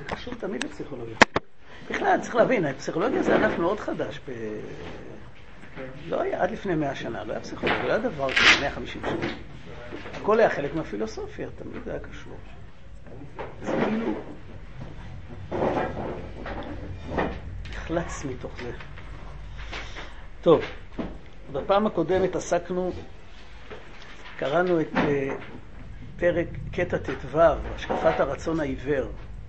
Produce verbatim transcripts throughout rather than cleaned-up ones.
זה קשור תמיד לפסיכולוגיה. בכלל, צריך להבין, הפסיכולוגיה זה ענף מאוד חדש. ב... לא היה, עד לפני מאה שנה, לא היה פסיכולוגיה, לא היה דבר כזה, מאה וחמישים שנה. הכל היה חלק מהפילוסופיה, תמיד היה קשור. זה כאילו... נחלץ מתוך זה. טוב, בפעם הקודמת עסקנו, קראנו את פרק קטע תתו, השקפת הרצון העיוור.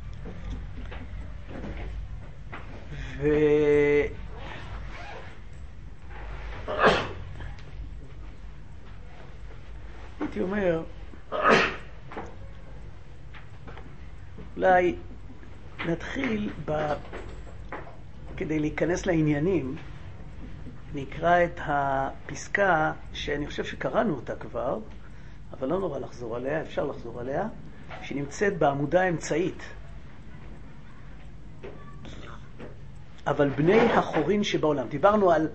ו... הייתי אומר, אולי נתחיל ב... כדי להיכנס לעניינים, נקרא את הפסקה שאני חושב שקראנו אותה כבר, אבל לא נורא לחזור עליה, אפשר לחזור עליה, שנמצאת בעמודה האמצעית. אבל בני החורין שבעולם. דיברנו על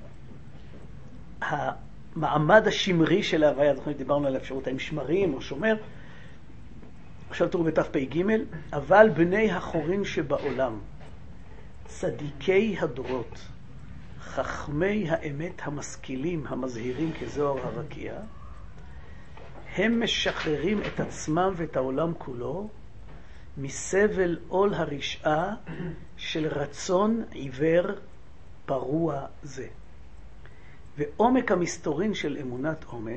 המעמד השמרי של ההוויה, דיברנו על האפשרות האם שמרים או שומר. עכשיו תראו בתפ"ג, אבל בני החורין שבעולם, צדיקי הדורות, חכמי האמת המשכילים המזהירים כזוהר הרקיע, הם משחררים את עצמם ואת העולם כולו מסבל עול הרשעה של רצון עיוור פרוע זה. ועומק המסתורין של אמונת אומן,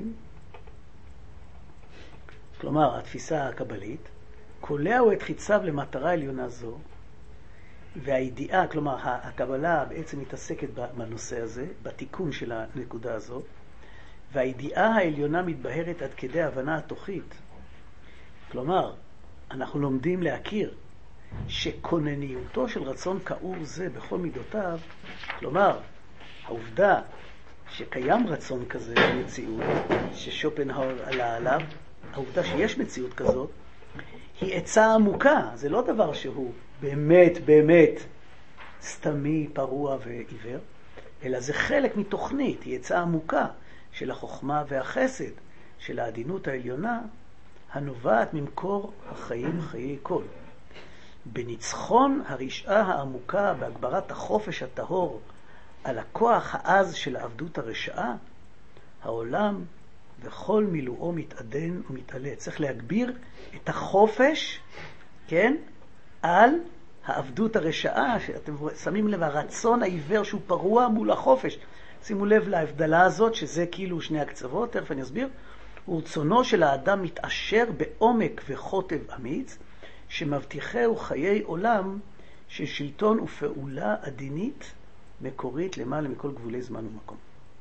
כלומר התפיסה הקבלית, קולעו את חיציו למטרה עליונה זו, והידיעה, כלומר הקבלה בעצם מתעסקת בנושא הזה, בתיקון של הנקודה הזו, והידיעה העליונה מתבהרת עד כדי הבנה התוכית. כלומר, אנחנו לומדים להכיר שכונניותו של רצון כאור זה בכל מידותיו, כלומר, העובדה שקיים רצון כזה במציאות, ששופנהאואר עלה עליו, העובדה שיש מציאות כזאת, היא עצה עמוקה. זה לא דבר שהוא באמת, באמת סתמי, פרוע ועיוור, אלא זה חלק מתוכנית, היא עצה עמוקה של החוכמה והחסד, של העדינות העליונה, הנובעת ממקור החיים חיי כל. בניצחון הרשעה העמוקה, בהגברת החופש הטהור, על הכוח העז של העבדות הרשעה, העולם וכל מילואו מתעדן ומתעלה. צריך להגביר את החופש, כן, על העבדות הרשעה, שאתם שמים לב, הרצון העיוור שהוא פרוע מול החופש. שימו לב להבדלה הזאת, שזה כאילו שני הקצוות, תכף אני אסביר. ורצונו של האדם מתעשר בעומק וחוטב אמיץ, שמבטיחהו חיי עולם של שלטון ופעולה עדינית, מקורית למעלה מכל גבולי זמן ומקום.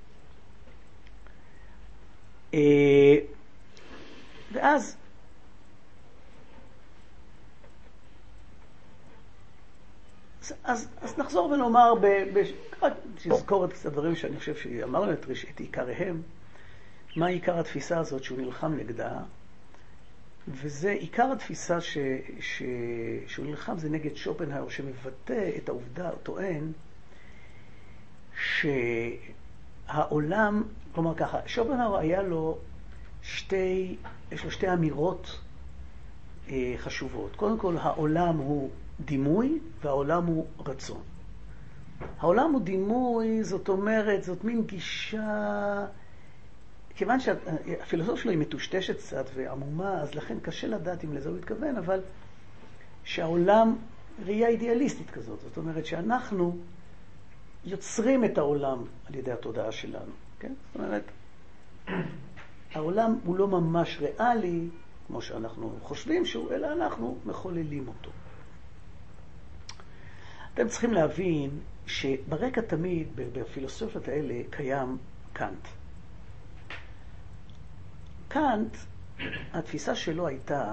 ואז אז, אז נחזור ונאמר, תזכור את הדברים שאני חושב שאמרנו את, את עיקריהם, מה עיקר התפיסה הזאת שהוא נלחם נגדה, וזה עיקר התפיסה ש, ש, שהוא נלחם, זה נגד שופנהאואר, שמבטא את העובדה, הוא טוען, שהעולם, כלומר ככה, שופנהאואר היה לו שתי, יש לו שתי אמירות אה, חשובות. קודם כל, העולם הוא דימוי והעולם הוא רצון. העולם הוא דימוי, זאת אומרת, זאת מין גישה, כיוון שהפילוסופיה שלו היא מטושטשת קצת ועמומה, אז לכן קשה לדעת אם לזה הוא התכוון, אבל שהעולם ראייה אידיאליסטית כזאת, זאת אומרת שאנחנו יוצרים את העולם על ידי התודעה שלנו, כן? זאת אומרת, העולם הוא לא ממש ריאלי, כמו שאנחנו חושבים שהוא, אלא אנחנו מחוללים אותו. אתם צריכים להבין שברקע תמיד, בפילוסופיות האלה, קיים קאנט. קאנט, התפיסה שלו הייתה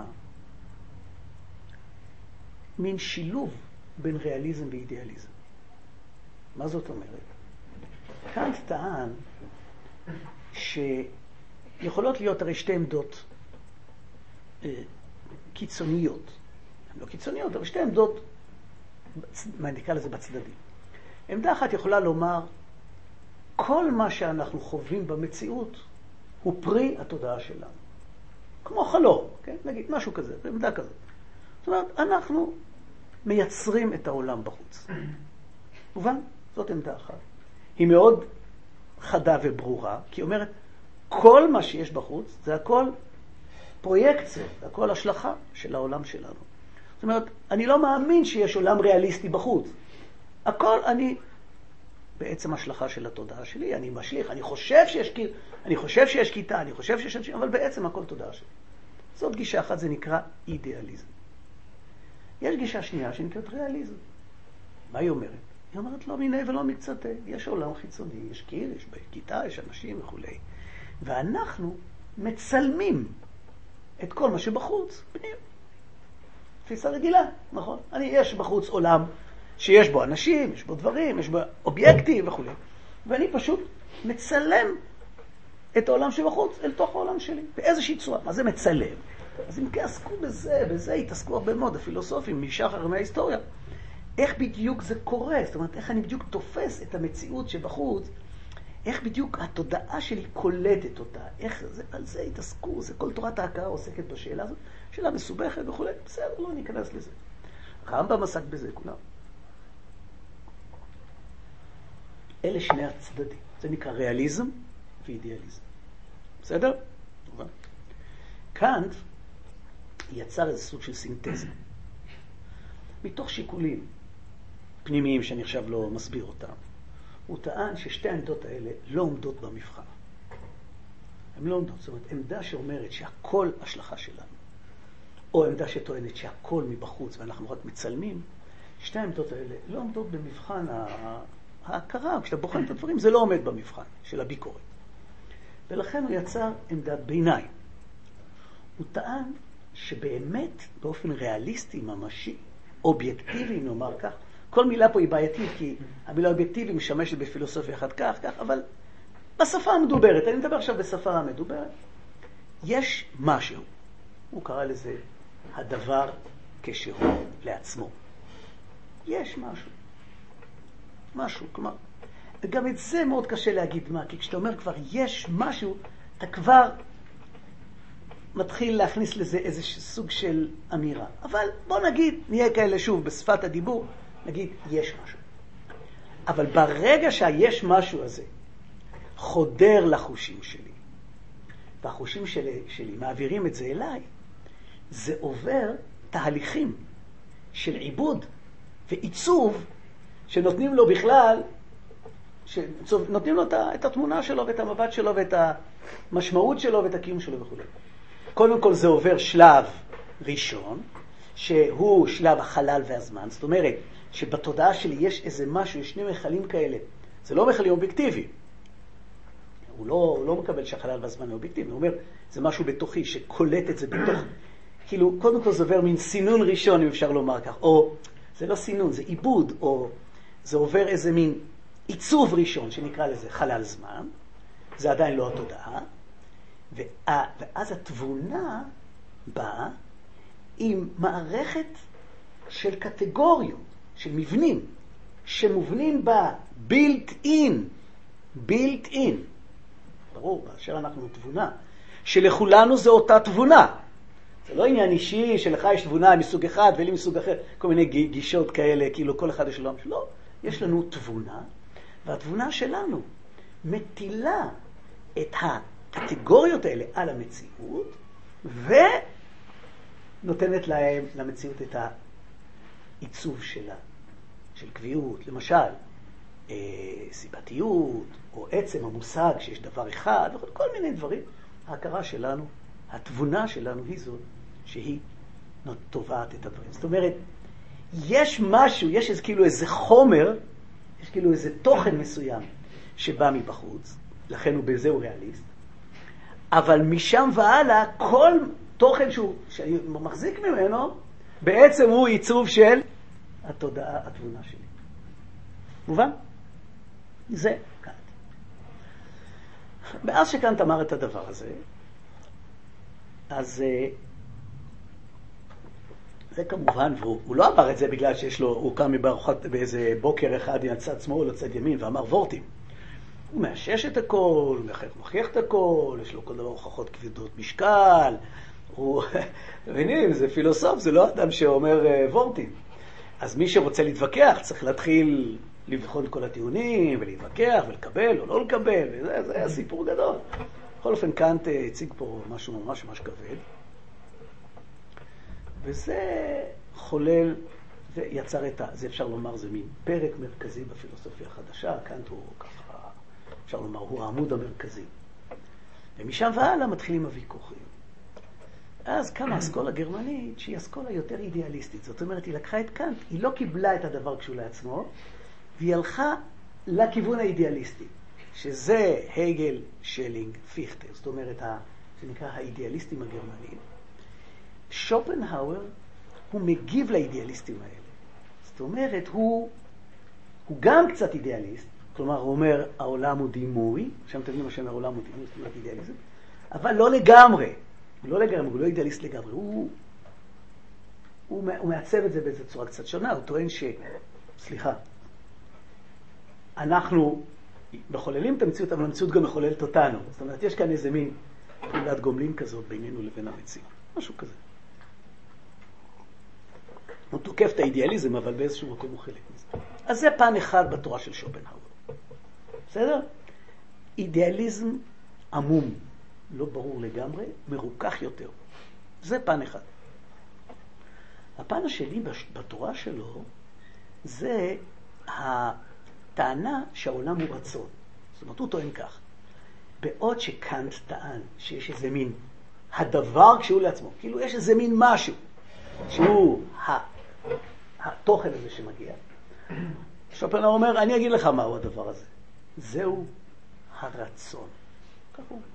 מין שילוב בין ריאליזם ואידיאליזם. מה זאת אומרת? קאנט טען שיכולות להיות הרי שתי עמדות אה, קיצוניות. הן לא קיצוניות, אבל שתי עמדות, מה נקרא לזה בצדדים. עמדה אחת יכולה לומר, כל מה שאנחנו חווים במציאות הוא פרי התודעה שלנו. כמו חלום, כן? נגיד, משהו כזה, עמדה כזאת. זאת אומרת, אנחנו מייצרים את העולם בחוץ. מובן? זאת עמדה אחת. היא מאוד חדה וברורה, כי היא אומרת, כל מה שיש בחוץ זה הכל פרויקציה, זה הכל השלכה של העולם שלנו. זאת אומרת, אני לא מאמין שיש עולם ריאליסטי בחוץ. הכל אני בעצם השלכה של התודעה שלי, אני משליך, אני חושב שיש, אני חושב שיש כיתה, אני חושב שיש אנשים, אבל בעצם הכל תודעה שלי. זאת גישה אחת, זה נקרא אידיאליזם. יש גישה שנייה שנקראת ריאליזם. מה היא אומרת? היא אומרת לא מיני ולא מקצתה. יש עולם חיצוני, יש קיר, יש כיתה, יש אנשים וכו'. ואנחנו מצלמים את כל מה שבחוץ, פנים. תפיסה רגילה, נכון? אני, יש בחוץ עולם שיש בו אנשים, יש בו דברים, יש בו אובייקטים וכו'. ואני פשוט מצלם את העולם שבחוץ אל תוך העולם שלי, באיזושהי צורה. מה זה מצלם? אז אם כעסקו בזה, בזה התעסקו הרבה מאוד הפילוסופים משחר מההיסטוריה. איך בדיוק זה קורה? זאת אומרת, איך אני בדיוק תופס את המציאות שבחוץ, איך בדיוק התודעה שלי קולטת אותה, איך זה, על זה התעסקו, זה כל תורת ההכרה עוסקת בשאלה הזאת, שאלה מסובכת וכו', בסדר, לא ניכנס לזה. הרמב"ם עסק בזה, כולם. אלה שני הצדדים, זה נקרא ריאליזם ואידיאליזם. בסדר? טובה. קאנט יצר איזה סוג של סינתזה. מתוך שיקולים פנימיים שאני עכשיו לא מסביר אותם, הוא טען ששתי העמדות האלה לא עומדות במבחן. הן לא עומדות, זאת אומרת, עמדה שאומרת שהכל השלכה שלנו, או עמדה שטוענת שהכל מבחוץ ואנחנו רק מצלמים, שתי העמדות האלה לא עומדות במבחן ההכרה. כשאתה בוחן את הדברים, זה לא עומד במבחן של הביקורת. ולכן הוא יצר עמדת ביניים. הוא טען שבאמת, באופן ריאליסטי, ממשי, אובייקטיבי, נאמר כך, כל מילה פה היא בעייתית, כי המילה אובייקטיבי משמשת בפילוסופיה אחת כך, כך, אבל בשפה המדוברת, אני מדבר עכשיו בשפה המדוברת, יש משהו. הוא קרא לזה הדבר כשהוא לעצמו. יש משהו. משהו, כלומר, וגם את זה מאוד קשה להגיד מה, כי כשאתה אומר כבר יש משהו, אתה כבר מתחיל להכניס לזה איזה סוג של אמירה. אבל בוא נגיד, נהיה כאלה שוב בשפת הדיבור, נגיד יש משהו. אבל ברגע שהיש משהו הזה חודר לחושים שלי, והחושים שלי, שלי מעבירים את זה אליי, זה עובר תהליכים של עיבוד ועיצוב שנותנים לו בכלל, שנותנים לו את התמונה שלו ואת המבט שלו ואת המשמעות שלו ואת הקיום שלו וכו'. קודם כל זה עובר שלב ראשון, שהוא שלב החלל והזמן. זאת אומרת שבתודעה שלי יש איזה משהו, יש שני מחלים כאלה. זה לא מחלים אובייקטיבי. הוא לא, הוא לא מקבל שהחלל והזמן הוא אובייקטיבי. הוא אומר, זה משהו בתוכי שקולט את זה בתוך. כאילו, קודם כל זה עובר מין סינון ראשון, אם אפשר לומר כך. או, זה לא סינון, זה עיבוד, או זה עובר איזה מין עיצוב ראשון, שנקרא לזה חלל זמן. זה עדיין לא התודעה. ואז התבונה באה עם מערכת של קטגוריות, של מבנים, שמובנים בה built in, built in. ברור, באשר אנחנו תבונה, שלכולנו זה אותה תבונה. זה לא עניין אישי שלך יש תבונה מסוג אחד ולי מסוג אחר, כל מיני גישות כאלה, כאילו כל אחד יש לו. לא, יש לנו תבונה, והתבונה שלנו מטילה את הקטגוריות האלה על המציאות, ונותנת להם, למציאות את העיצוב שלה, של קביעות. למשל, אה, סיבתיות, או עצם המושג שיש דבר אחד, כל מיני דברים. ההכרה שלנו, התבונה שלנו היא זאת שהיא תובעת את הדברים. זאת אומרת, יש משהו, יש איזה, כאילו איזה חומר, יש כאילו איזה תוכן מסוים שבא מבחוץ, לכן הוא בזה הוא ריאליסט, אבל משם והלאה, כל תוכן שהוא, שאני מחזיק ממנו, בעצם הוא עיצוב של התודעה, התבונה שלי. מובן? זה קאנט. מאז שקאנט אמר את הדבר הזה, אז זה כמובן, והוא לא אמר את זה בגלל שיש לו, הוא קם בארוחת, באיזה בוקר אחד עם צד שמאל או צד ימין ואמר וורטים. הוא מאשש את הכל, הוא מוכיח את הכל, יש לו כל דבר הוכחות כבדות משקל, הוא, מבינים, זה פילוסוף, זה לא אדם שאומר וורטים. אז מי שרוצה להתווכח צריך להתחיל לבחון כל הטיעונים ולהתווכח ולקבל או לא לקבל, וזה זה הסיפור גדול. בכל אופן, קאנט הציג פה משהו ממש ממש כבד, וזה חולל ויצר את ה... זה אפשר לומר, זה מין פרק מרכזי בפילוסופיה החדשה. קאנט הוא ככה, אפשר לומר, הוא העמוד המרכזי. ומשם והלאה מתחילים הוויכוחים. אז קמה האסכולה הגרמנית, שהיא אסכולה יותר אידיאליסטית. זאת אומרת, היא לקחה את קאנט, היא לא קיבלה את הדבר כשהוא לעצמו, והיא הלכה לכיוון האידיאליסטי, שזה הגל, שלינג, פיכטר. זאת אומרת, זה נקרא האידיאליסטים הגרמניים. שופנהאואר, הוא מגיב לאידיאליסטים האלה. זאת אומרת, הוא, הוא גם קצת אידיאליסט, כלומר, הוא אומר, העולם הוא דימוי, שם תבינו מה שאומר, העולם הוא דימוי, זאת אומרת אידיאליזם, אבל לא לגמרי. הוא לא לגמרי, הוא לא אידיאליסט לגמרי. הוא, הוא, הוא מעצב את זה באיזו צורה קצת שונה. הוא טוען ש... סליחה. אנחנו מחוללים את המציאות, אבל המציאות גם מחוללת אותנו. זאת אומרת, יש כאן איזה מין פעולת גומלין כזאת בינינו לבין המציאות. משהו כזה. הוא תוקף את האידיאליזם, אבל באיזשהו מקום הוא חלק מזה. אז זה פן אחד בתורה של שופנהאואר. בסדר? אידיאליזם עמום, לא ברור לגמרי, מרוכך יותר. זה פן אחד. הפן השני בתורה שלו, זה הטענה שהעולם הוא רצון. זאת אומרת, הוא טוען כך. בעוד שקאנט טען שיש איזה מין הדבר כשהוא לעצמו, כאילו יש איזה מין משהו, שהוא התוכן הזה שמגיע. שופנהאואר אומר, אני אגיד לך מהו הדבר הזה. זהו הרצון. כך הוא.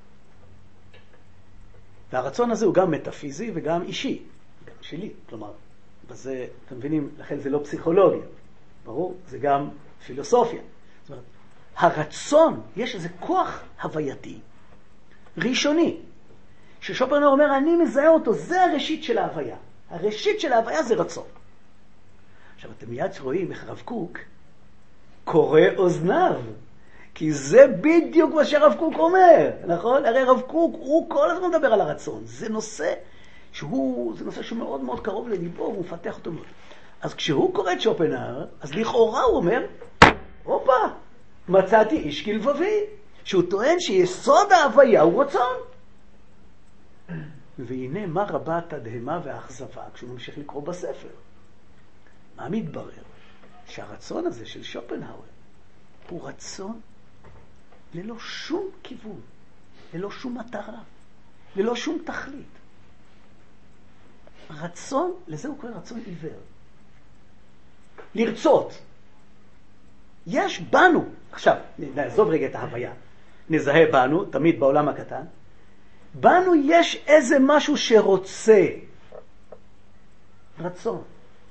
והרצון הזה הוא גם מטאפיזי וגם אישי, גם שלי. כלומר, בזה, אתם מבינים, לכן זה לא פסיכולוגיה. ברור? זה גם פילוסופיה. זאת אומרת, הרצון, יש איזה כוח הווייתי, ראשוני, ששופנהאואר אומר, אני מזהה אותו, זה הראשית של ההוויה. הראשית של ההוויה זה רצון. עכשיו, אתם מיד רואים איך רב קוק קורא אוזניו, כי זה בדיוק מה שרב קוק אומר, נכון? הרי רב קוק, הוא כל הזמן מדבר על הרצון. זה נושא שהוא, זה נושא שהוא מאוד מאוד קרוב לליבו, והוא מפתח אותו מאוד. אז כשהוא קורא את שופנהאואר, אז לכאורה הוא אומר, הופה, מצאתי איש כלבבי, שהוא טוען שיסוד ההוויה הוא רצון. והנה מה רבה התדהמה והאכזבה כשהוא ממשיך לקרוא בספר. מה מתברר? שהרצון הזה של שופנהאואר הוא רצון ללא שום כיוון, ללא שום מטרה, ללא שום תכלית. רצון, לזה הוא קורא רצון עיוור. לרצות. יש בנו, עכשיו, נעזוב רגע את ההוויה, נזהה בנו, תמיד בעולם הקטן, בנו יש איזה משהו שרוצה. רצון.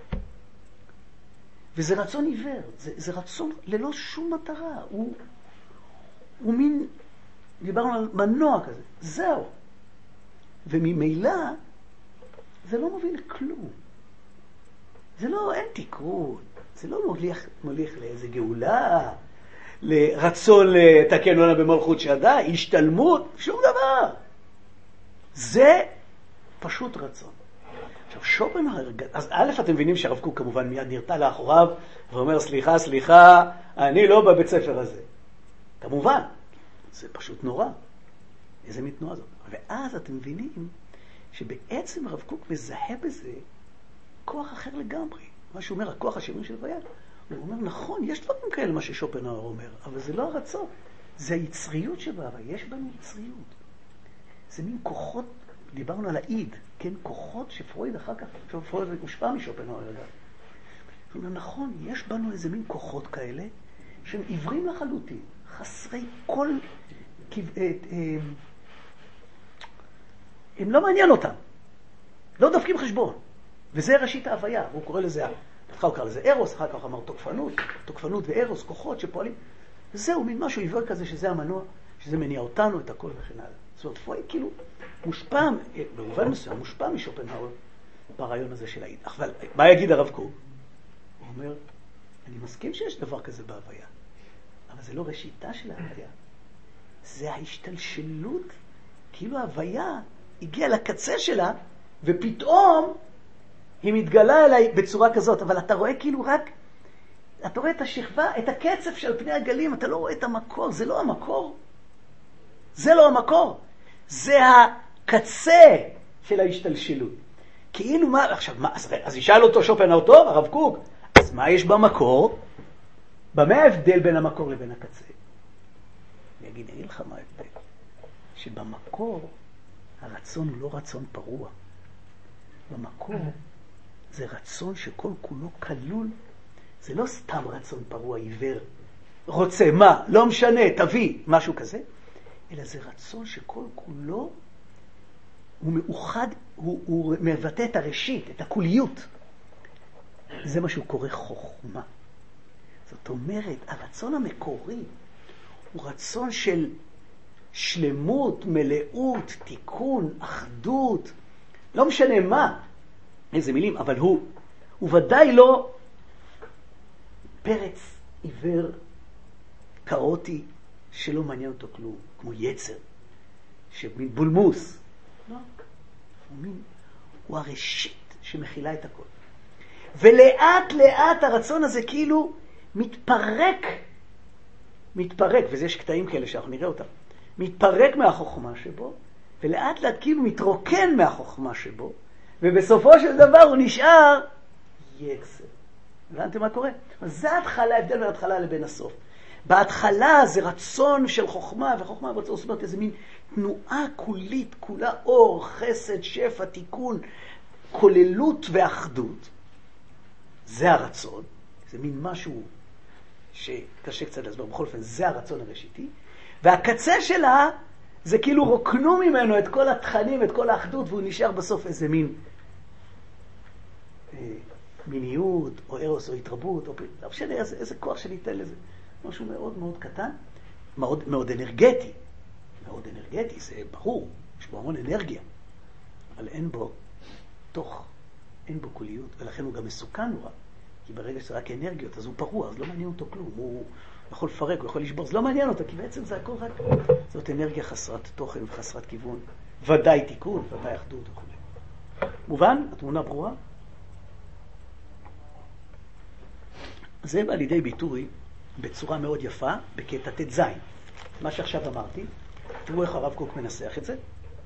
וזה רצון עיוור, זה, זה רצון ללא שום מטרה. הוא, הוא מין, דיברנו על מנוע כזה, זהו. וממילא, זה לא מוביל לכלום. זה לא, אין תיקון. זה לא מוליך, מוליך לאיזה גאולה, לרצון לתקן עולם במלכות שדי, השתלמות, שום דבר. זה פשוט רצון. עכשיו, שופנהאואר, אז א', אתם מבינים שהרב קוק כמובן מיד נרתע לאחוריו, ואומר, סליחה, סליחה, אני לא בבית ספר הזה. כמובן, זה פשוט נורא. איזה מתנועה זאת. ואז אתם מבינים שבעצם הרב קוק מזהה בזה כוח אחר לגמרי. מה שהוא אומר, הכוח השני של הוויה. הוא אומר, נכון, יש דברים כאלה מה ששופנהאואר אומר, אבל זה לא הרצון. זה היצריות שבה, יש בנו יצריות. זה מין כוחות, דיברנו על האיד, כן, כוחות שפרויד אחר כך, פרויד הושפע משופנהאואר, אגב. הוא אומר, נכון, יש בנו איזה מין כוחות כאלה, שהם עיוורים לחלוטין, חסרי כל, הם לא מעניין אותם, לא דופקים חשבון, וזה ראשית ההוויה, הוא קורא לזה, אחר כך לזה ארוס, אחר כך אמר תוקפנות, תוקפנות וארוס, כוחות שפועלים, וזהו מין משהו עיוור כזה, שזה המנוע, שזה מניע אותנו, את הכל וכן הלאה. זאת אומרת, פרויד כאילו מושפע, במובן מסוים, מושפע משופנהאואר ברעיון הזה של האיד. אבל מה יגיד הרב קוק? הוא אומר, אני מסכים שיש דבר כזה בהוויה, אבל זה לא ראשיתה של ההוויה. זה ההשתלשלות, כאילו ההוויה הגיעה לקצה שלה, ופתאום היא מתגלה אליי בצורה כזאת, אבל אתה רואה כאילו רק, אתה רואה את השכבה, את הקצף של פני הגלים, אתה לא רואה את המקור, זה לא המקור. זה לא המקור. זה הקצה של ההשתלשלות. כאילו מה, עכשיו, מה, אז, אז ישאל אותו שופנהאואר, טוב, הרב קוק, אז מה יש במקור? במה ההבדל בין המקור לבין הקצה? אני אגיד, אני אגיד לך מה ההבדל. שבמקור הרצון הוא לא רצון פרוע. במקור זה רצון שכל כולו כלול. זה לא סתם רצון פרוע עיוור. רוצה, מה? לא משנה, תביא, משהו כזה. אלא זה רצון שכל כולו הוא מאוחד, הוא, הוא מבטא את הראשית, את הכוליות. זה מה שהוא קורא חוכמה. זאת אומרת, הרצון המקורי הוא רצון של שלמות, מלאות, תיקון, אחדות, לא משנה מה, איזה מילים, אבל הוא, הוא ודאי לא פרץ עיוור, כאוטי, שלא מעניין אותו כלום, כמו יצר, שמין בולמוס. לא, הוא מין, הוא הראשית שמכילה את הכל. ולאט לאט הרצון הזה כאילו מתפרק, מתפרק, וזה יש קטעים כאלה שאנחנו נראה אותם, מתפרק מהחוכמה שבו, ולאט לאט כאילו מתרוקן מהחוכמה שבו, ובסופו של דבר הוא נשאר יצר. הבנתם מה קורה? אז זה ההתחלה, ההבדל בין ההתחלה לבין הסוף. בהתחלה זה רצון של חוכמה, וחוכמה רוצה לעשות איזה מין תנועה כולית, כולה אור, חסד, שפע, תיקון, כוללות ואחדות. זה הרצון, זה מין משהו שקשה קצת להסבר, בכל אופן זה הרצון הראשיתי, והקצה שלה זה כאילו רוקנו ממנו את כל התכנים, את כל האחדות, והוא נשאר בסוף איזה מין אה, מיניות, או ארוס, או התרבות, או לא משנה, איזה, איזה כוח שניתן לזה. משהו מאוד מאוד קטן, מאוד, מאוד אנרגטי. מאוד אנרגטי, זה ברור, יש בו המון אנרגיה, אבל אין בו תוך, אין בו כוליות, ולכן הוא גם מסוכן נורא, כי ברגע שזה רק אנרגיות, אז הוא פרוע, אז לא מעניין אותו כלום, הוא יכול לפרק, הוא יכול לשבור, זה לא מעניין אותו, כי בעצם זה הכל רק, זאת אנרגיה חסרת תוכן וחסרת כיוון, ודאי תיקון, ודאי אחדות וכו'. מובן? התמונה ברורה? זה בא לידי ביטוי בצורה מאוד יפה, בקטע ת' מה שעכשיו אמרתי, תראו איך הרב קוק מנסח את זה.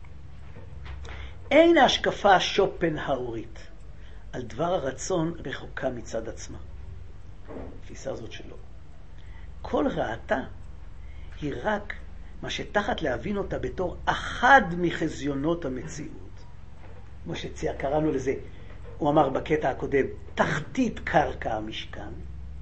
אין ההשקפה שופנהאורית על דבר הרצון רחוקה מצד עצמה. התפיסה הזאת שלו. כל רעתה היא רק מה שתחת להבין אותה בתור אחד מחזיונות המציאות. כמו שצייר, קראנו לזה, הוא אמר בקטע הקודם, תחתית קרקע המשכן.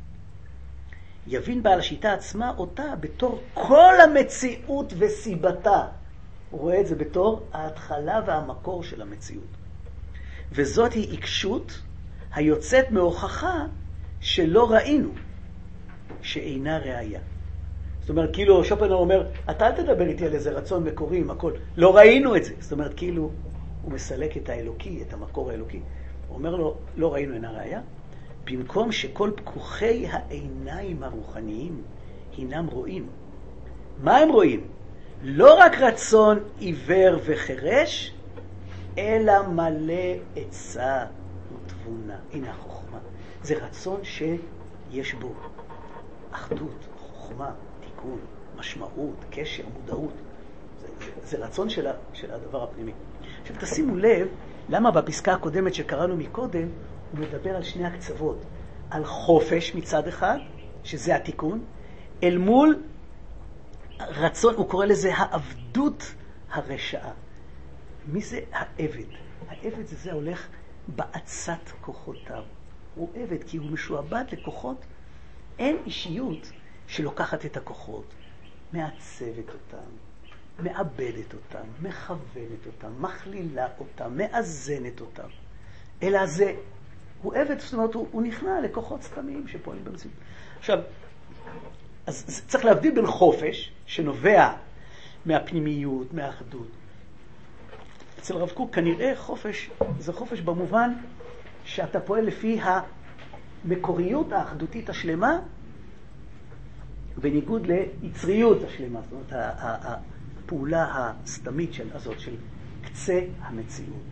יבין בעל השיטה עצמה אותה בתור כל המציאות וסיבתה. הוא רואה את זה בתור ההתחלה והמקור של המציאות. וזאת היא עיקשות היוצאת מהוכחה שלא ראינו, שאינה ראיה. זאת אומרת, כאילו שופנהאואר אומר, אתה אל תדבר איתי על איזה רצון מקורי עם הכל. לא ראינו את זה. זאת אומרת, כאילו הוא מסלק את האלוקי, את המקור האלוקי. הוא אומר לו, לא ראינו אינה ראיה. במקום שכל פקוחי העיניים הרוחניים הינם רואים. מה הם רואים? לא רק רצון עיוור וחרש, אלא מלא עצה ותבונה. הנה החוכמה. זה רצון שיש בו אחדות, חוכמה, תיקון, משמעות, קשר, מודעות. זה, זה, זה רצון של, ה, של הדבר הפנימי. עכשיו תשימו לב למה בפסקה הקודמת שקראנו מקודם, הוא מדבר על שני הקצוות. על חופש מצד אחד, שזה התיקון, אל מול רצון, הוא קורא לזה העבדות הרשעה. מי זה העבד? העבד זה זה הולך בעצת כוחותיו. הוא עבד כי הוא משועבד לכוחות. אין אישיות שלוקחת את הכוחות, מעצבת אותם, מאבדת אותם, מכוונת אותם, מכלילה אותם, מאזנת אותם. אלא זה, הוא עבד, זאת אומרת, הוא, הוא נכנע לכוחות סתמיים שפועלים במציאות. עכשיו, אז צריך להבדיל בין חופש, שנובע מהפנימיות, מהאחדות. אצל רב קוק כנראה חופש, זה חופש במובן שאתה פועל לפי המקוריות האחדותית השלמה, בניגוד ליצריות השלמה, זאת אומרת, הפעולה הסתמית של, הזאת, של קצה המציאות.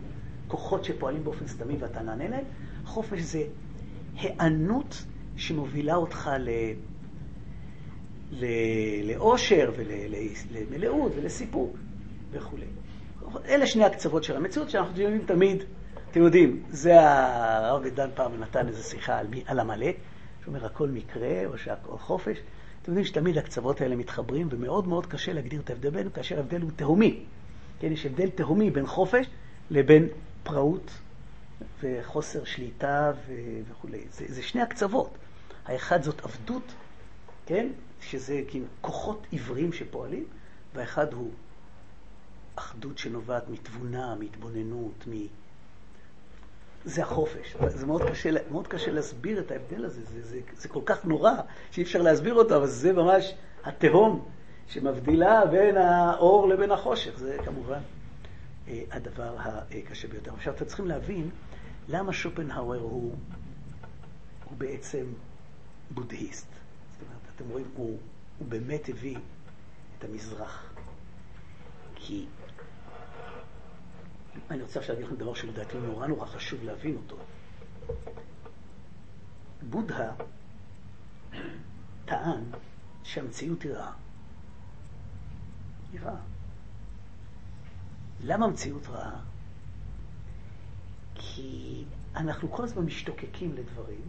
כוחות שפועלים באופן סתמי ואתה נענה להם. חופש זה הענות שמובילה אותך ל... ל... לאושר ולמלאות ולסיפוק וכו'. אלה שני הקצוות של המציאות שאנחנו יודעים תמיד, אתם יודעים, זה הרב גדן פעם נתן איזו שיחה על, מי, על המלא, שאומר הכל מקרה או שהכל חופש. אתם יודעים שתמיד הקצוות האלה מתחברים ומאוד מאוד קשה להגדיר את ההבדל ביניהם, כאשר ההבדל הוא תהומי. כן, יש הבדל תהומי בין חופש לבין פראות וחוסר שליטה ו... וכו'. זה, זה שני הקצוות. האחד זאת עבדות, כן, שזה כאילו כוחות עיוורים שפועלים, והאחד הוא אחדות שנובעת מתבונה, מהתבוננות, מ... זה החופש. זה מאוד קשה, מאוד קשה להסביר את ההבדל הזה. זה, זה, זה כל כך נורא שאי אפשר להסביר אותו, אבל זה ממש התהום שמבדילה בין האור לבין החושך. זה כמובן הדבר הקשה ביותר. עכשיו, אתם צריכים להבין למה שופנהאואר הוא, הוא בעצם בודהיסט. זאת אומרת, אתם רואים, הוא, הוא באמת הביא את המזרח. כי אני רוצה עכשיו להגיד לכם דבר שלדעתי נורא נורא חשוב להבין אותו. בודהה טען שהמציאות היא רעה. היא רעה. למה המציאות רעה? כי אנחנו כל הזמן משתוקקים לדברים,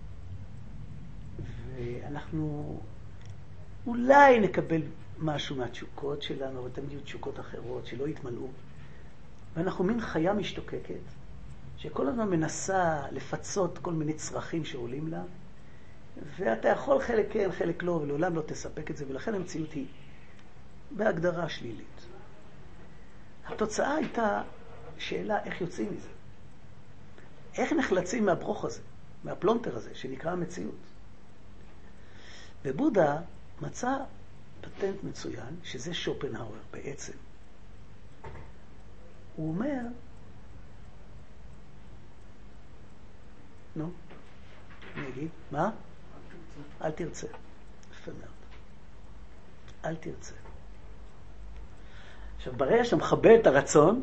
ואנחנו אולי נקבל משהו מהתשוקות שלנו, אבל תמיד יהיו תשוקות אחרות שלא יתמלאו. ואנחנו מין חיה משתוקקת, שכל הזמן מנסה לפצות כל מיני צרכים שעולים לה, ואתה יכול חלק כן, חלק לא, ולעולם לא תספק את זה, ולכן המציאות היא בהגדרה שלילית. התוצאה הייתה שאלה איך יוצאים מזה. איך נחלצים מהברוך הזה, מהפלונטר הזה, שנקרא המציאות. ובודה מצא פטנט מצוין, שזה שופנהאואר בעצם. הוא אומר, נו, אני אגיד, מה? אל תרצה. יפה מאוד. אל תרצה. עכשיו, ברגע שאתה מכבה את הרצון,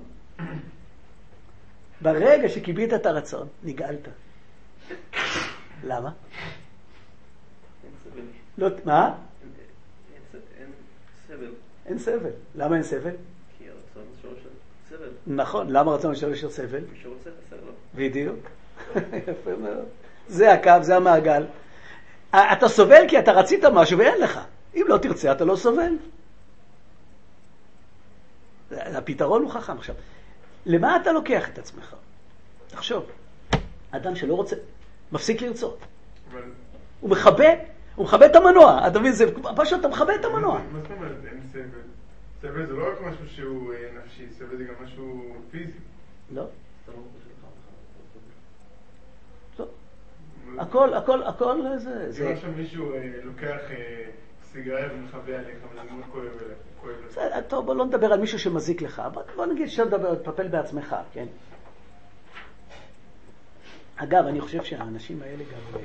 ברגע שקיבלת את הרצון, נגאלת. למה? אין סבל. לא, מה? אין סבל. אין סבל. למה אין סבל? כי הרצון שלו של סבל. נכון, למה הרצון שלו של סבל? מי שרוצה, חסר לו. בדיוק. יפה מאוד. זה הקו, זה המעגל. אתה סובל כי אתה רצית משהו ואין לך. אם לא תרצה, אתה לא סובל. הפתרון הוא חכם. עכשיו, למה אתה לוקח את עצמך? תחשוב, אדם שלא רוצה, מפסיק לרצות. אבל... הוא מכבה, הוא מכבה את המנוע. אתה מבין, זה פשוט, אתה מכבה את המנוע. מה זאת אומרת, אין סבל? סבל זה לא רק משהו שהוא נפשי, סבל זה גם משהו פיזי. לא. לא. הכל, הכל, הכל זה... זה לא שמישהו לוקח סיגריה ומחבא עליך, אבל זה מאוד כואב אליך. טוב, בוא לא נדבר על מישהו שמזיק לך. בוא נגיד שאתה מדבר, תפפל בעצמך, כן? אגב, אני חושב שהאנשים האלה גם...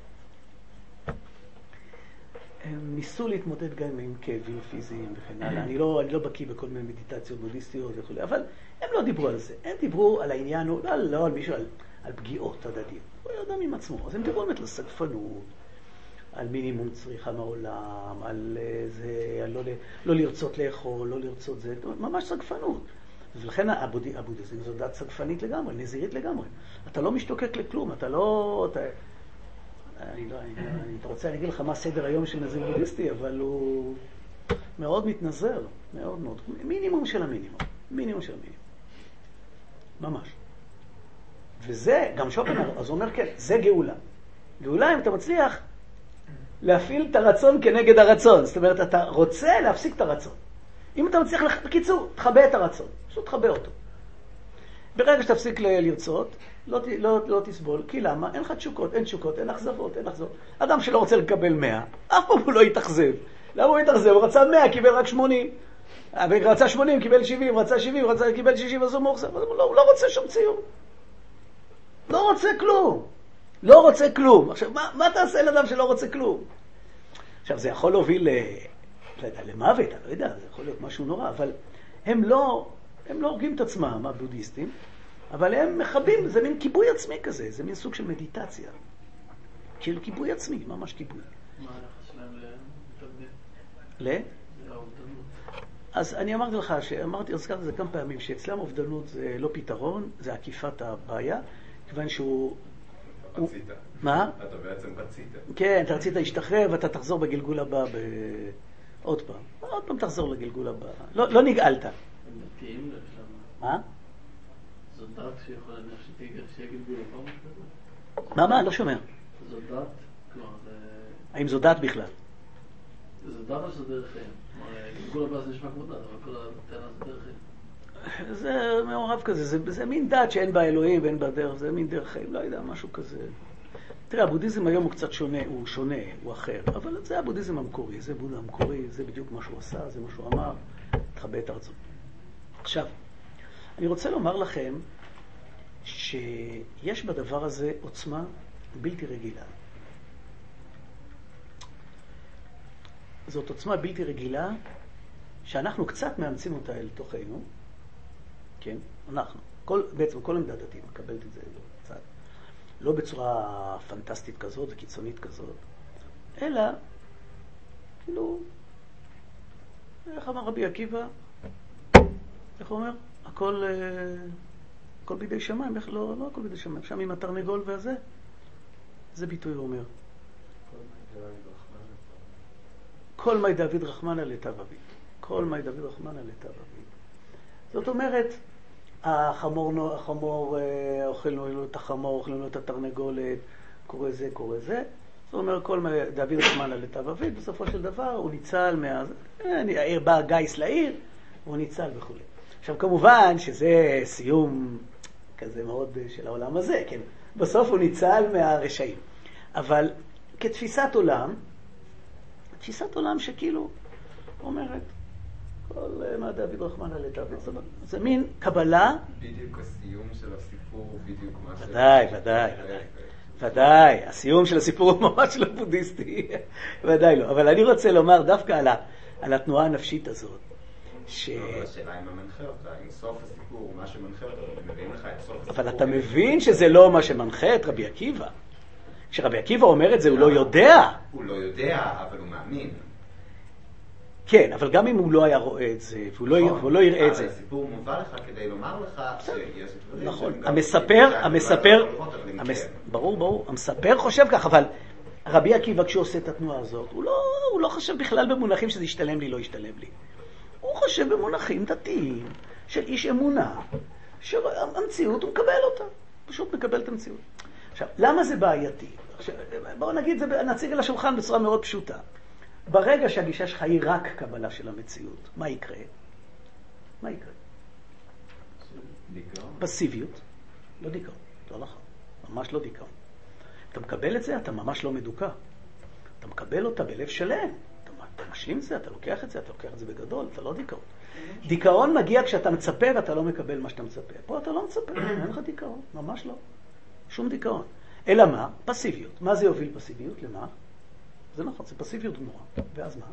הם ניסו להתמודד גם עם כאבים פיזיים וכן הלאה. אני לא, אני לא בקיא בכל מיני מדיטציות בודהיסטיות וכו', אבל הם לא דיברו על זה. הם דיברו על העניין, לא, לא על מישהו, על, על פגיעות הדדיות. הוא אדם עם עצמו. אז הם דיברו באמת לסגפנות, על מינימום צריכה מהעולם, על זה, על לא, לא לרצות לאכול, לא לרצות זה, ממש סגפנות. ולכן הבודהיזם זו דת סגפנית לגמרי, נזירית לגמרי. אתה לא משתוקק לכלום, אתה לא... אתה... אני לא, אני, אני רוצה להגיד לך מה סדר היום של נזיר בודהיסטי, אבל הוא מאוד מתנזר, מאוד מאוד, מינימום של המינימום, מינימום של המינימום. ממש. וזה, גם שופנהאואר, אז הוא אומר כן, זה גאולה. גאולה אם אתה מצליח להפעיל את הרצון כנגד הרצון. זאת אומרת, אתה רוצה להפסיק את הרצון. אם אתה מצליח, בקיצור, תחבא את הרצון. פשוט תחבא אותו. ברגע שתפסיק לרצות, לא, לא, לא תסבול. כי למה? אין לך תשוקות, אין תשוקות, אין אכזבות, אין אכזבות. אדם שלא רוצה לקבל מאה, אף פעם הוא לא יתאכזב. למה הוא יתאכזב? הוא רצה מאה, קיבל רק שמונים. רצה שמונים, קיבל שבעים, רצה שבעים, רצה קיבל שישים, אז הוא מאוכזב. הוא לא, הוא לא רוצה שום ציור. לא רוצה כלום. לא רוצה כלום. עכשיו, מה, מה תעשה לאדם שלא רוצה כלום? עכשיו, זה יכול להוביל ל... לא יודע, למוות, אני לא יודע, זה יכול להיות משהו נורא, אבל הם לא, הם לא הורגים את עצמם, הבודהיסטים, אבל הם מכבים, זה מין כיבוי עצמי כזה, זה מין סוג של מדיטציה. כאילו כיבוי עצמי, ממש כיבוי. מה היחס שלהם למתאבדים? ל? לאובדנות. אז אני אמרתי לך, שאמרתי, הזכרתי את זה כמה פעמים, שאצלם אובדנות זה לא פתרון, זה עקיפת הבעיה, כיוון שהוא... רצית. מה? אתה בעצם רצית. כן, אתה רצית להשתחרר ואתה תחזור בגלגול הבא ב... עוד פעם. עוד פעם תחזור לגלגול הבא. לא, לא נגאלת. הם דתיים לשם. מה? זו דת שיכולה להניח שתיגר שיגיד גלגול הבא? מה, מה? לא שומע. זו דת? כלומר, זה... האם זו דת בכלל? זו דת או שזה דרך חיים? כלומר, גלגול הבא זה נשמע כמו דת, אבל כל הטענה זה דרך חיים. זה מעורב כזה, זה, זה מין דת שאין בה אלוהים ואין בה דרך, זה מין דרך חיים, לא יודע, משהו כזה. תראה, הבודהיזם היום הוא קצת שונה, הוא שונה, הוא אחר, אבל זה הבודהיזם המקורי, זה בודה המקורי, זה בדיוק מה שהוא עשה, זה מה שהוא אמר, תחבא את ארצו. עכשיו, אני רוצה לומר לכם שיש בדבר הזה עוצמה בלתי רגילה. זאת עוצמה בלתי רגילה שאנחנו קצת מאמצים אותה אל תוכנו, כן? אנחנו. כל, בעצם כל עמדה דתית מקבלת את זה קצת. לא בצורה פנטסטית כזאת וקיצונית כזאת, אלא, כאילו, איך אמר רבי עקיבא? איך הוא אומר? הכל, הכל בידי שמיים, איך לא, לא הכל בידי שמיים. שם עם התרנגול והזה, זה ביטוי הוא אומר. כל מי דוד רחמנה לטב אביב. כל מי דוד רחמנה לטב אביב. זאת אומרת, החמור, החמור אוכל לו את החמור, אוכל לו את התרנגולת, קורא זה, קורא זה. זאת אומרת, כל מי דוד רחמנה לטב אביב, בסופו של דבר הוא ניצל מה... העיר בא גייס לעיר, הוא ניצל וכו'. עכשיו, כמובן שזה סיום כזה מאוד של העולם הזה, כן? בסוף הוא ניצל מהרשעים. אבל כתפיסת עולם, תפיסת עולם שכאילו אומרת, כל מה דוד רחמנה לטב אביב, זה מין קבלה. בדיוק הסיום של הסיפור, בדיוק מה ש... ודאי, ודאי, ודאי. ודאי, הסיום של הסיפור הוא ממש לא בודהיסטי, ודאי לא. אבל אני רוצה לומר דווקא על, ה, על התנועה הנפשית הזאת. ש... אבל השאלה אם המנחה אותה, אם סוף הסיפור, מה שמנחה אותה, מביאים לך את סוף הסיפור. אבל אתה מבין שזה לא מה שמנחה את רבי עקיבא. כשרבי עקיבא אומר את זה, הוא לא יודע. הוא לא יודע, אבל הוא מאמין. כן, אבל גם אם הוא לא היה רואה את זה, והוא לא יראה את זה. אבל הסיפור מובא לך כדי לומר לך שיש דברים. נכון, המספר, המספר, ברור, ברור, המספר חושב כך, אבל רבי עקיבא כשהוא עושה את התנועה הזאת, הוא לא חושב בכלל במונחים שזה ישתלם לי, לא ישתלם לי. הוא חושב במונחים דתיים של איש אמונה, שהמציאות הוא מקבל אותה, פשוט מקבל את המציאות. עכשיו, למה זה בעייתי? בואו נגיד, נציג על השולחן בצורה מאוד פשוטה. ברגע שהגישה שלך היא רק קבלה של המציאות, מה יקרה? מה יקרה? דיכאון. פסיביות. לא דיכאון, לא נכון. ממש לא דיכאון. אתה מקבל את זה, אתה ממש לא מדוכא. אתה מקבל אותה בלב שלם. אתה משלים זה, אתה לוקח את זה, אתה לוקח את זה בגדול, אתה לא דיכאון. דיכאון מגיע כשאתה מצפה ואתה לא מקבל מה שאתה מצפה. פה אתה לא מצפה, אין לך דיכאון, ממש לא. שום דיכאון. אלא מה? פסיביות. מה זה יוביל פסיביות? למה? זה נכון, זה פסיביות גמורה. ואז מה?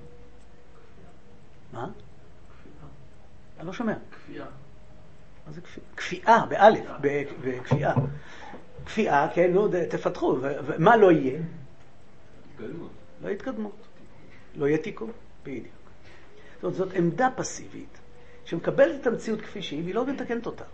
מה? אני לא שומע. כפייה. מה זה כפייה? כפייה, באלף, בכפייה. כפייה, כן, נו, תפתחו. ומה לא יהיה? התקדמות. לא התקדמות. לא יהיה תיקון, בדיוק. זאת אומרת, זאת עמדה פסיבית, שמקבלת את המציאות כפי שהיא, והיא לא מתקנת אותה.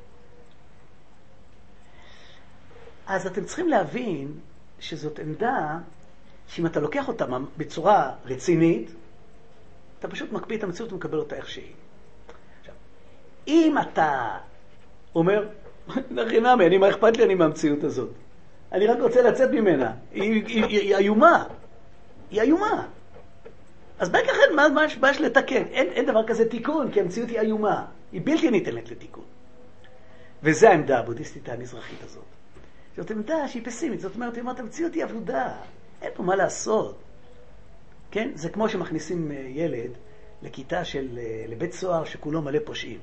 אז אתם צריכים להבין שזאת עמדה, שאם אתה לוקח אותה בצורה רצינית, אתה פשוט מקפיא את המציאות ומקבל אותה איך שהיא. עכשיו, אם אתה אומר, נחינמי, אני מה אכפת לי אני מהמציאות הזאת? אני רק רוצה לצאת ממנה. היא, היא, היא, היא איומה. היא איומה. אז בעיקר מה, מה, מה יש לתקן? אין, אין דבר כזה תיקון, כי המציאות היא איומה. היא בלתי ניתנת לתיקון. וזה העמדה הבודהיסטית המזרחית הזאת. זאת עמדה שהיא פסימית. זאת אומרת, אומרת, המציאות היא עבודה. אין פה מה לעשות. כן? זה כמו שמכניסים ילד לכיתה של, לבית סוהר שכולו מלא פושעים.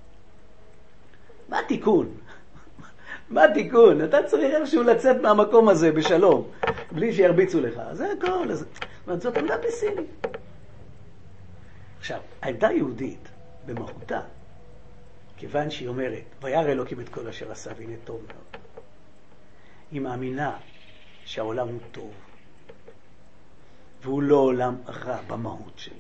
מה התיקון? מה התיקון? אתה צריך איכשהו לצאת מהמקום הזה בשלום, בלי שירביצו לך. זה הכל. זאת אומרת, זאת עמדה פסימית. עכשיו, העמדה היהודית במהותה, כיוון שהיא אומרת, וירא אלוקים את כל אשר עשה והנה טוב מאוד. היא מאמינה שהעולם הוא טוב, והוא לא עולם רע במהות שלו.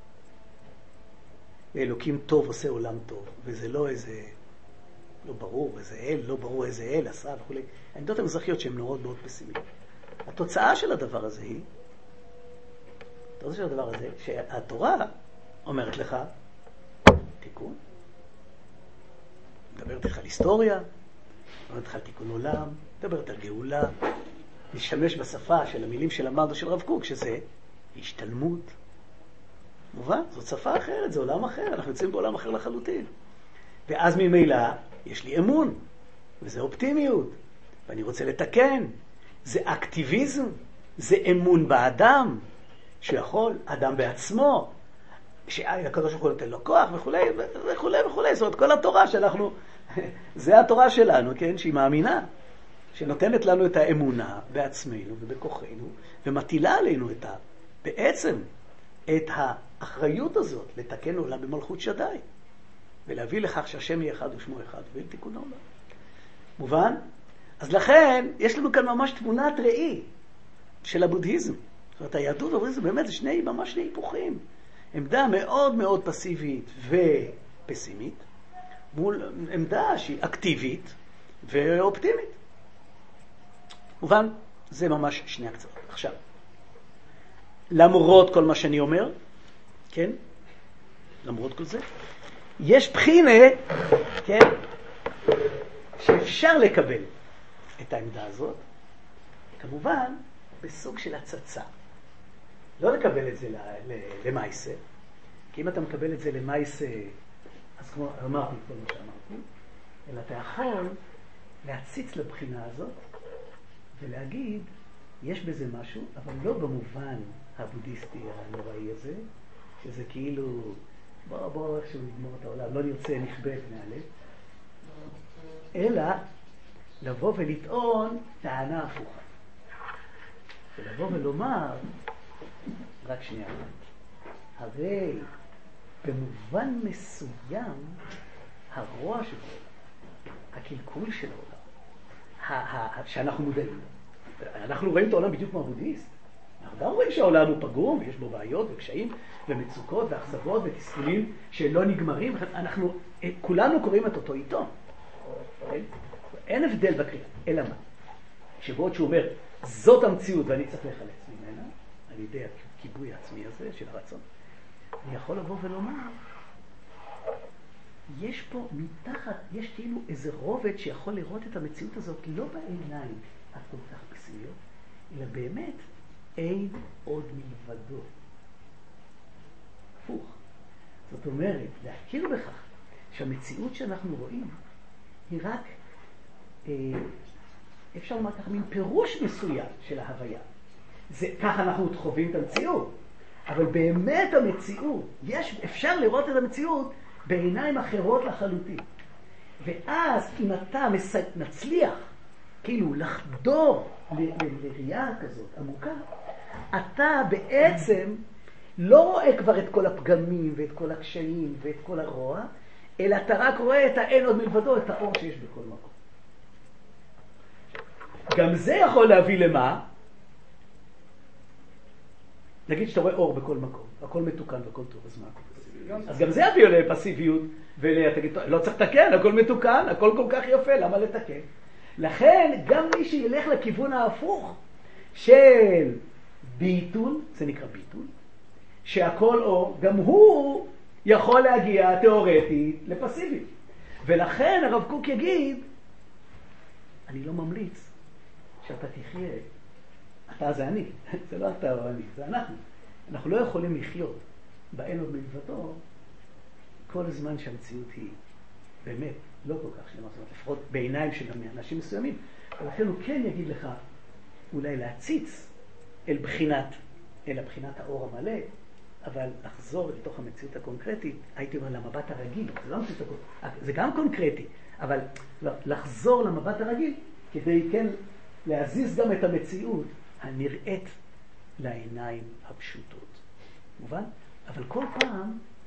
ואלוקים טוב עושה עולם טוב, וזה לא איזה, לא ברור, איזה אל, לא ברור איזה אל עשה וכו'. העמדות המזרחיות שהן מאוד מאוד פסימיות. התוצאה של הדבר הזה היא, התוצאה של הדבר הזה, שהתורה אומרת לך, תיקון, מדברת לך על היסטוריה, מדברת לך על תיקון עולם, מדברת על גאולה, נשתמש בשפה של המילים שלמדנו של רב קוק, שזה השתלמות. מובן? זאת שפה אחרת, זה עולם אחר, אנחנו יוצאים בעולם אחר לחלוטין. ואז ממילא יש לי אמון, וזה אופטימיות, ואני רוצה לתקן. זה אקטיביזם, זה אמון באדם, שיכול, אדם בעצמו, שהקדוש ברוך הוא נותן לו כוח וכו' וכו' וכו'. זאת אומרת, כל התורה שאנחנו, זה התורה שלנו, כן? שהיא מאמינה, שנותנת לנו את האמונה בעצמנו ובכוחנו, ומטילה עלינו את ה... בעצם את האחריות הזאת לתקן עולם במלכות שדי, ולהביא לכך שהשם יהיה אחד ושמו אחד, ולתיקון העולם. מובן? אז לכן, יש לנו כאן ממש תמונת ראי של הבודהיזם. זאת אומרת, היהדות והבודהיזם באמת זה שני, ממש שני היפוכים. עמדה מאוד מאוד פסיבית ופסימית, מול עמדה שהיא אקטיבית ואופטימית. מובן? זה ממש שני הקצוות. עכשיו, למרות כל מה שאני אומר, כן? למרות כל זה, יש בחינה, כן? שאפשר לקבל את העמדה הזאת, כמובן, בסוג של הצצה. לא לקבל את זה למייסה, כי אם אתה מקבל את זה למייסה, אז כמו אמרתי כל מה שאמרתי, אלא אתה יכול להציץ לבחינה הזאת, ולהגיד, יש בזה משהו, אבל לא במובן הבודהיסטי הנוראי הזה, שזה כאילו, בוא בוא איכשהו נגמור את העולם, לא נרצה נכבה את מהלב, אלא לבוא ולטעון טענה הפוכה. ולבוא ולומר, רק שנייה, הרי במובן מסוים הרוע של העולם, הקלקול של העולם, שאנחנו מודעים, אנחנו רואים את העולם בדיוק כמו הבודהיסט. אנחנו גם רואים שהעולם הוא פגום, ויש בו בעיות וקשיים ומצוקות ואכזבות ותסכולים שלא נגמרים. אנחנו כולנו קוראים את אותו עיתון. כן? אין הבדל בקריאה, אלא מה? שבעוד שהוא אומר, זאת המציאות ואני צריך לחלץ ממנה, על ידי הכיבוי העצמי הזה של הרצון, אני יכול לבוא ולומר, יש פה מתחת, יש כאילו איזה רובד שיכול לראות את המציאות הזאת לא בעיניים הכל כך פסימיות, אלא באמת אין עוד מלבדו. הפוך. זאת אומרת, להכיר בכך שהמציאות שאנחנו רואים היא רק, אה, אפשר לומר ככה, מין פירוש מסוים של ההוויה. זה, ככה אנחנו עוד חווים את המציאות. אבל באמת המציאות, יש, אפשר לראות את המציאות בעיניים אחרות לחלוטין. ואז אם אתה מצליח כאילו לחדור לראייה כזאת עמוקה, אתה בעצם לא רואה כבר את כל הפגמים ואת כל הקשיים ואת כל הרוע, אלא אתה רק רואה את האין עוד מלבדו, את האור שיש בכל מקום. גם זה יכול להביא למה? נגיד שאתה רואה אור בכל מקום, הכל מתוקן והכל טוב, אז מה הכל? אז גם זה יביא לפסיביות, ותגיד, לא צריך לתקן, הכל מתוקן, הכל כל כך יפה, למה לתקן? לכן גם מי שילך לכיוון ההפוך של ביטול, זה נקרא ביטול, שהכל אור, גם הוא יכול להגיע תיאורטית לפסיבית. ולכן הרב קוק יגיד, אני לא ממליץ שאתה תחיה, אתה זה אני, זה לא אתה או אני, זה אנחנו. אנחנו לא יכולים לחיות באין עוד מלבדו כל הזמן שהמציאות היא באמת לא כל כך שלמה, זאת אומרת, לפחות בעיניים של אנשים מסוימים. ולכן הוא כן יגיד לך אולי להציץ אל בחינת, אל הבחינת האור המלא, אבל לחזור לתוך המציאות הקונקרטית, הייתי אומר למבט הרגיל, זה לא המציאות הקונקרטית, זה גם קונקרטי, אבל לחזור למבט הרגיל, כדי כן להזיז גם את המציאות הנראית לעיניים הפשוטות. מובן? אבל כל פעם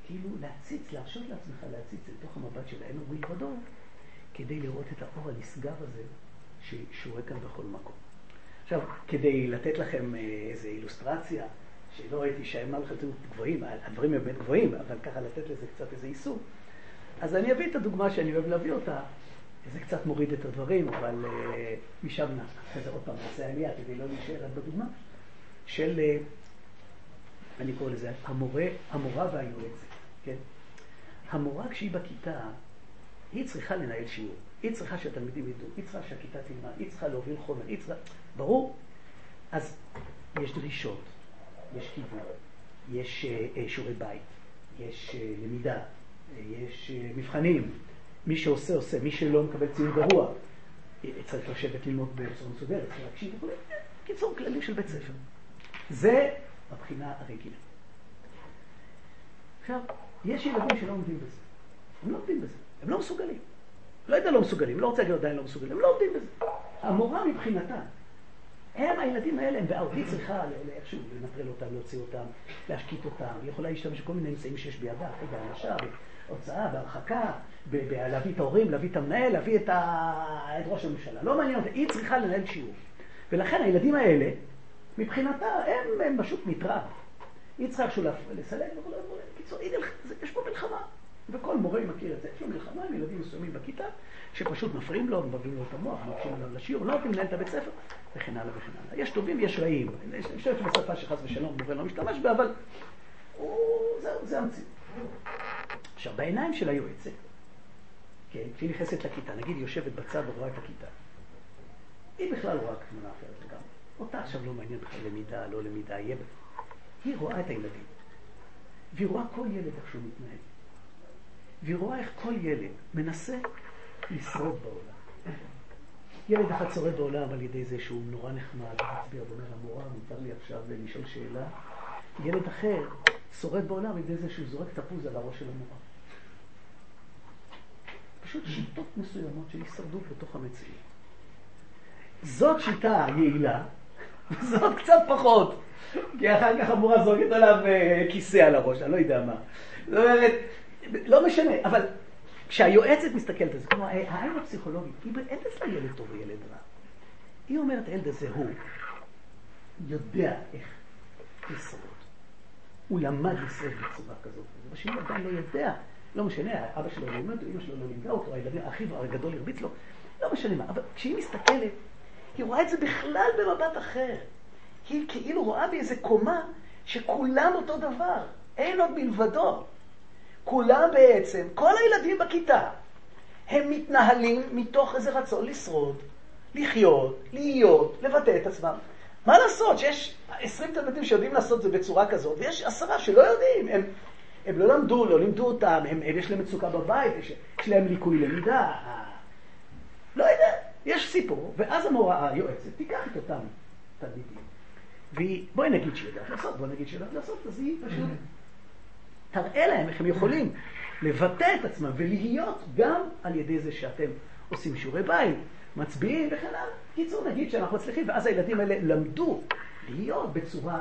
כאילו להציץ, להרשות לעצמך להציץ לתוך המבט של האין עוד מלבדו, כדי לראות את האור הנשגב הזה ששורה כאן בכל מקום. עכשיו, כדי לתת לכם איזו אילוסטרציה, שלא ראיתי שהאמר חלטות גבוהים, הדברים הם באמת גבוהים, אבל ככה לתת לזה קצת איזה איסור. אז אני אביא את הדוגמה שאני אוהב להביא אותה, זה קצת מוריד את הדברים, אבל uh, משם אחרי זה עוד פעם נעשה עלייה, כדי לא להישאר עד בדוגמה, של, uh, אני קורא לזה, המורה, המורה והיועצת, כן? המורה כשהיא בכיתה, היא צריכה לנהל שיעור, היא צריכה שהתלמידים ידעו, היא צריכה שהכיתה תלמד, היא צריכה להוביל חומר, היא צריכה, ברור? אז יש דרישות, יש כיוון, יש uh, שיעורי בית, יש uh, למידה, יש uh, מבחנים, מי שעושה עושה, מי שלא מקבל ציון גרוע, צריך לשבת ללמוד בצורה מסודרת, צריך להקשיב וכו'. קיצור כללי של בית ספר. זה הבחינה הרגילה. עכשיו, יש ילדים שלא עומדים בזה. הם לא עומדים בזה. הם לא מסוגלים. לא יודע לא מסוגלים, לא רוצה להגיד עדיין לא מסוגלים, הם לא עומדים בזה. המורה מבחינתה, הם הילדים האלה, הם והיא צריכה איכשהו לנטרל אותם, להוציא אותם, להשקיט אותם, היא יכולה להשתמש בכל מיני אמצעים שיש בידה, בהנשה, בהוצאה, בהרחקה, להביא את ההורים, להביא את המנהל, להביא את ראש הממשלה. לא מעניין אותה, היא צריכה לנהל שיעור. ולכן הילדים האלה, מבחינתה, הם, הם פשוט מטרד. היא צריכה איכשהו לסלק וכו' וכו'. קיצור, יש פה מלחמה. וכל מורה מכיר את זה. יש לו מלחמה עם ילדים מסוימים בכיתה, שפשוט מפריעים לו, מבאים לו את המוח, מפריעים לו לשיעור, לא נותנים לנהל את הבית ספר, וכן הלאה וכן הלאה. יש טובים, יש רעים. אני חושב שבשפה שחס ושלום מורה לא משתמש בה, אבל זה, זה המציאות. עכשיו, בעיניים של היועצת, כן, כשהיא נכנסת לכיתה, נגיד היא יושבת בצד ורואה את הכיתה, היא בכלל רואה תמונה אחרת לגמרי. אותה עכשיו לא מעניין בכלל למידה, לא למידה, יהיה... היא רואה את הילדים, והיא רואה כל ילד איך שהוא מתנהג. והיא רואה איך כל ילד מנסה לשרוד בעולם. ילד אחד שורד בעולם על ידי זה שהוא נורא נחמד, מצביע ואומר, המורה, מותר לי עכשיו לשאול שאלה. ילד אחר שורד בעולם על ידי זה שהוא זורק תפוז על הראש של המורה. פשוט שיטות מסוימות של הישרדות בתוך המציאות. זאת שיטה יעילה, וזאת קצת פחות. כי אחר כך המורה זורקת עליו כיסא על הראש, אני לא יודע מה. זאת אומרת, לא משנה, אבל כשהיועצת מסתכלת על זה, כמו העין הפסיכולוגית, אין אצלה ילד טוב וילד רע. היא אומרת, הילד הזה הוא יודע איך לשרוד. הוא למד לשרוד בצורה כזאת. בשביל עדיין לא יודע. לא משנה, אבא שלו לא לימד, אמא שלו לא לימדה אותו, הילדים, האחיו הגדול הרביץ לו. לא משנה מה. אבל כשהיא מסתכלת, היא רואה את זה בכלל במבט אחר. היא כאילו רואה באיזה קומה שכולם אותו דבר. אין עוד מלבדו. כולם בעצם, כל הילדים בכיתה, הם מתנהלים מתוך איזה רצון לשרוד, לחיות, להיות, לבטא את עצמם. מה לעשות? שיש עשרים תלמידים שיודעים לעשות זה בצורה כזאת, ויש עשרה שלא יודעים. הם, הם לא למדו, לא לימדו אותם, הם, הם, יש להם מצוקה בבית, יש, יש להם ליקוי למידה. לא יודע, יש סיפור, ואז המורה, היועצת, תיקח את אותם תלמידים. ובואי נגיד שיודעת לעשות, בואי נגיד שיודעת לעשות, אז היא פשוט תראה להם איך הם יכולים לבטא את עצמם ולהיות גם על ידי זה שאתם עושים שיעורי בית, מצביעים וכן הלאה. קיצור, נגיד שאנחנו מצליחים, ואז הילדים האלה למדו להיות בצורה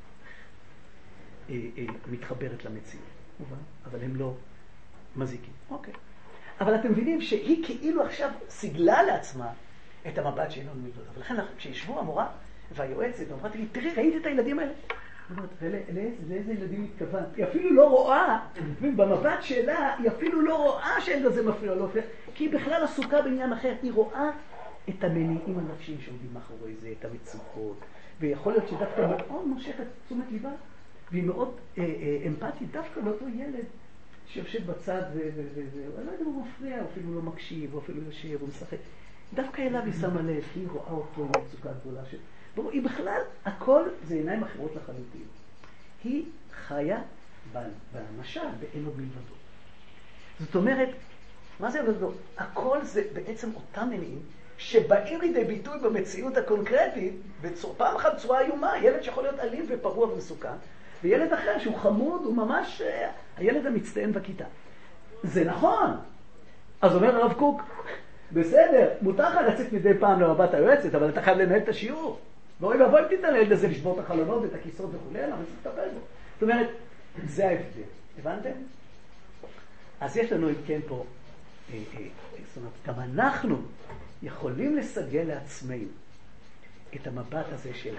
אה, אה, מתחברת למציאות. אבל הם לא מזיקים. אוקיי. אבל אתם מבינים שהיא כאילו עכשיו סיגלה לעצמה את המבט שאינו מלבדו. ולכן כשישבו המורה והיועצת, אמרתי לי, תראי, ראית את הילדים האלה? לאיזה ילדים התכוונת? היא אפילו לא רואה, במבט שלה, היא אפילו לא רואה שהילד הזה מפריע לו, כי היא בכלל עסוקה בעניין אחר. היא רואה את המניעים הנפשיים שעומדים מאחורי זה, את המצוקות, ויכול להיות שדווקא מאוד מושכת תשומת ליבה, והיא מאוד אה, אה, אמפתית דווקא לאותו ילד שיושב בצד, ואני לא יודע, הוא מפריע, הוא אפילו לא מקשיב, הוא אפילו יושב, הוא משחק. דווקא אליו היא שמה לב, היא רואה אותו עם מצוקה גדולה של... ברור, היא בכלל, הכל זה עיניים אחרות לחלוטין. היא חיה במשל, באין עוד מלבדו. זאת אומרת, מה זה מלבדו? הכל זה בעצם אותם מניעים שבאים לידי ביטוי במציאות הקונקרטית, פעם אחת צורה איומה, ילד שיכול להיות אלים ופרוע ומסוכן, וילד אחר שהוא חמוד, הוא ממש הילד המצטיין בכיתה. זה נכון. אז אומר הרב קוק, בסדר, מותר לך לצאת מדי פעם למבט היועצת, אבל אתה חייב לנהל את השיעור. ואוי ואבוי, תיתן לילד הזה לשבור את החלונות ואת הכיסאות וכו', אבל צריך לטפל בו. זאת אומרת, זה ההבדל. הבנתם? אז יש לנו אם כן פה, אה, אה, זאת אומרת, גם אנחנו יכולים לסגל לעצמנו את המבט הזה של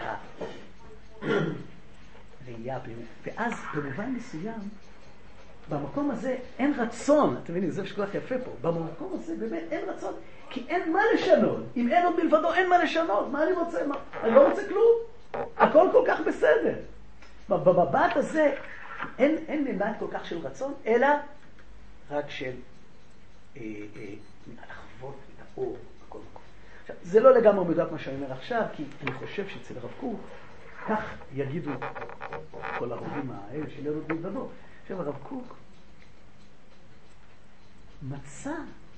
הראייה הפנימית. ואז במובן מסוים, במקום הזה אין רצון, אתם מבינים, זה שכל כך יפה פה, במקום הזה באמת אין רצון, כי אין מה לשנות. אם אין עוד מלבדו, אין מה לשנות. מה אני רוצה? מה? אני לא רוצה כלום. הכל כל כך בסדר. במבט הזה אין, אין מימד כל כך של רצון, אלא רק של אה, אה, לחוות את האור בכל מקום. עכשיו, זה לא לגמרי מדויק מה שאני אומר עכשיו, כי אני חושב שאצל הרב קוק, כך יגידו כל הרבים האלה של אין עוד מלבדו. עכשיו, הרב קוק מצא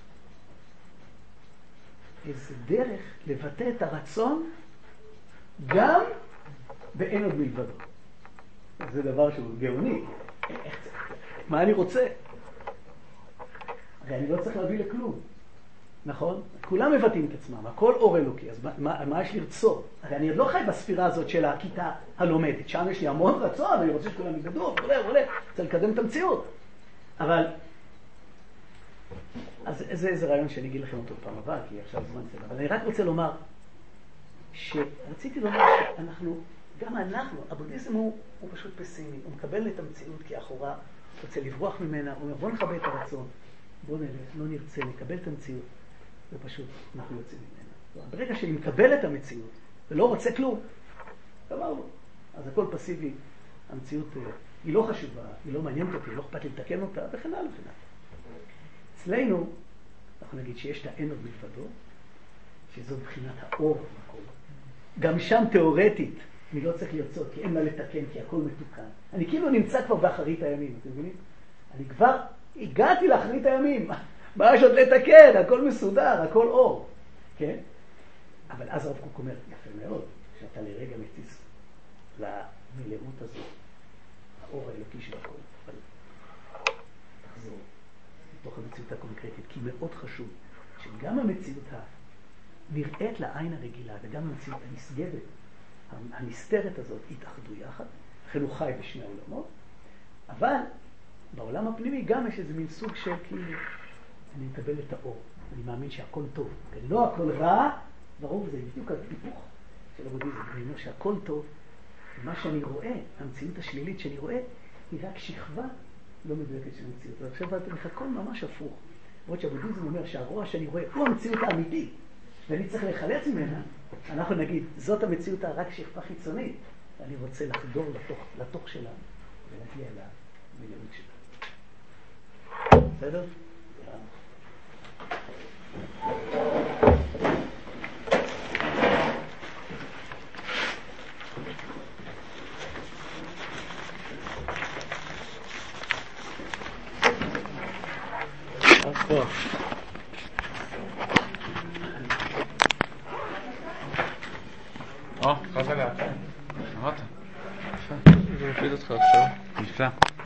איזה דרך לבטא את הרצון גם באין עוד מלבדו. זה דבר שהוא גאוני. מה אני רוצה? הרי אני לא צריך להביא לכלום. נכון? כולם מבטאים את עצמם, הכל אור אלוקי, אז מה, מה יש לרצות? הרי אני עוד לא חי בספירה הזאת של הכיתה הלומדת, שם יש לי המון רצון, אני רוצה שכולם יגדו, ועולה, ועולה, צריך לקדם את המציאות. אבל, אז זה איזה רעיון שאני אגיד לכם אותו פעם הבאה, כי עכשיו זמן סדר. אבל אני רק רוצה לומר, שרציתי לומר שאנחנו, גם אנחנו, הבודהיזם הוא, הוא פשוט פסימי, הוא מקבל את המציאות כאחורה, רוצה לברוח ממנה, הוא אומר בוא נכבה את הרצון, בוא נלך, לא נרצה, נקבל את המציאות. ופשוט אנחנו יוצאים ממנה. ברגע שאני מקבל את המציאות ולא רוצה כלום, אמרנו, אז הכל פסיבי, המציאות היא לא חשובה, היא לא מעניינת אותי, לא אכפת לי לתקן אותה, וכן הלאה וכן הלאה. אצלנו, אנחנו נגיד שיש את האין עוד מלבדו, שזו מבחינת האור במקום. גם שם תיאורטית, אני לא צריך לרצות, כי אין מה לתקן, כי הכל מתוקן. אני כאילו נמצא כבר באחרית הימים, אתם מבינים? אני כבר הגעתי לאחרית הימים. מה יש עוד לתקן? הכל מסודר, הכל אור. כן? אבל אז הרב קוק אומר, יפה מאוד, שאתה לרגע מטיס למלאות הזאת, האור האלוקי של הכל. אבל תחזור לתוך המציאות הקונקרטית, כי מאוד חשוב שגם המציאות הנראית לעין הרגילה, וגם המציאות הנשגבת, הנסתרת הזאת, יתאחדו יחד. לכן הוא חי בשני העולמות. אבל בעולם הפנימי גם יש איזה מין סוג של כאילו, אני מקבל את האור, אני מאמין שהכל טוב, לא הכל רע, ברור, זה בדיוק ההיפוך של הבודהיזם, אני אומר שהכל טוב, ומה שאני רואה, המציאות השלילית שאני רואה, היא רק שכבה לא מדויקת של המציאות. ועכשיו אתם הכל ממש הפוך. למרות שהבודהיזם אומר שהרוע שאני רואה הוא המציאות האמיתית, ואני צריך לחלץ ממנה, אנחנו נגיד, זאת המציאות רק שכבה חיצונית, ואני רוצה לחדור לתוך, לתוך שלה, ולהגיע למילאות שלה. בסדר? או, חזרה. אמרת? זה מפיל אותך עכשיו. נפלא.